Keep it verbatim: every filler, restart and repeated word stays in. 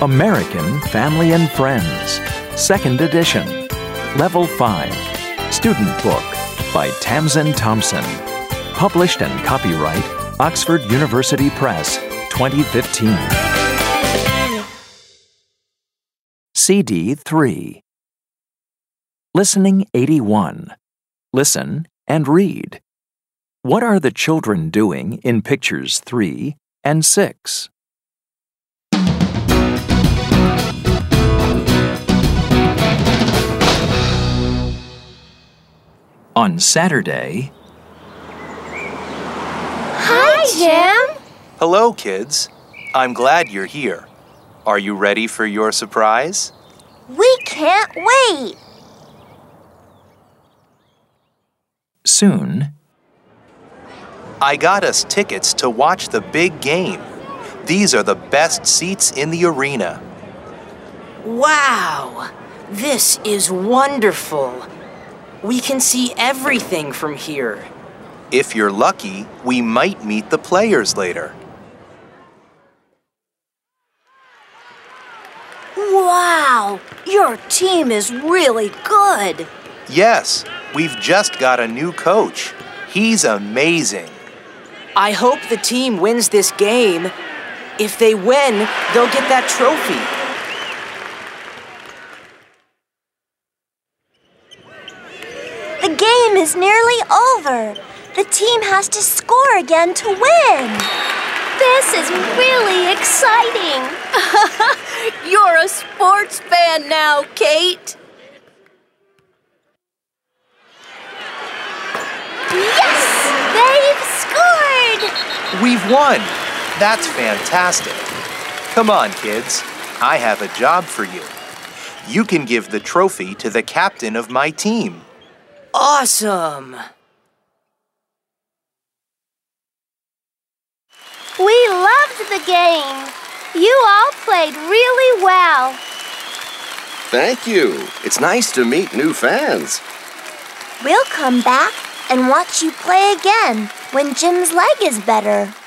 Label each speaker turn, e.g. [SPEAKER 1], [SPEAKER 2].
[SPEAKER 1] American Family and Friends, second edition, Level five, Student Book by Tamsin Thompson. Published and copyright Oxford University Press, twenty fifteen. C D three. Listening eighty-one. Listen and read. What are the children doing in pictures three and six? On Saturday.
[SPEAKER 2] Hi, Jim.
[SPEAKER 3] Hello, kids. I'm glad you're here. Are you ready for your surprise?
[SPEAKER 2] We can't wait.
[SPEAKER 1] Soon.
[SPEAKER 3] I got us tickets to watch the big game. These are the best seats in the arena.
[SPEAKER 4] Wow! This is wonderful. We can see everything from here.
[SPEAKER 3] If you're lucky, we might meet the players later.
[SPEAKER 2] Wow! Your team is really good.
[SPEAKER 3] Yes, we've just got a new coach. He's amazing.
[SPEAKER 4] I hope the team wins this game. If they win, they'll get that trophy.
[SPEAKER 2] The game is nearly over. The team has to score again to win. This is really exciting.
[SPEAKER 5] You're a sports fan now, Kate.
[SPEAKER 2] Yes! They've scored!
[SPEAKER 3] We've won. That's fantastic. Come on, kids. I have a job for you. You can give the trophy to the captain of my team.
[SPEAKER 4] Awesome!
[SPEAKER 2] We loved the game. You all played really well.
[SPEAKER 6] Thank you. It's nice to meet new fans.
[SPEAKER 2] We'll come back and watch you play again when Jim's leg is better.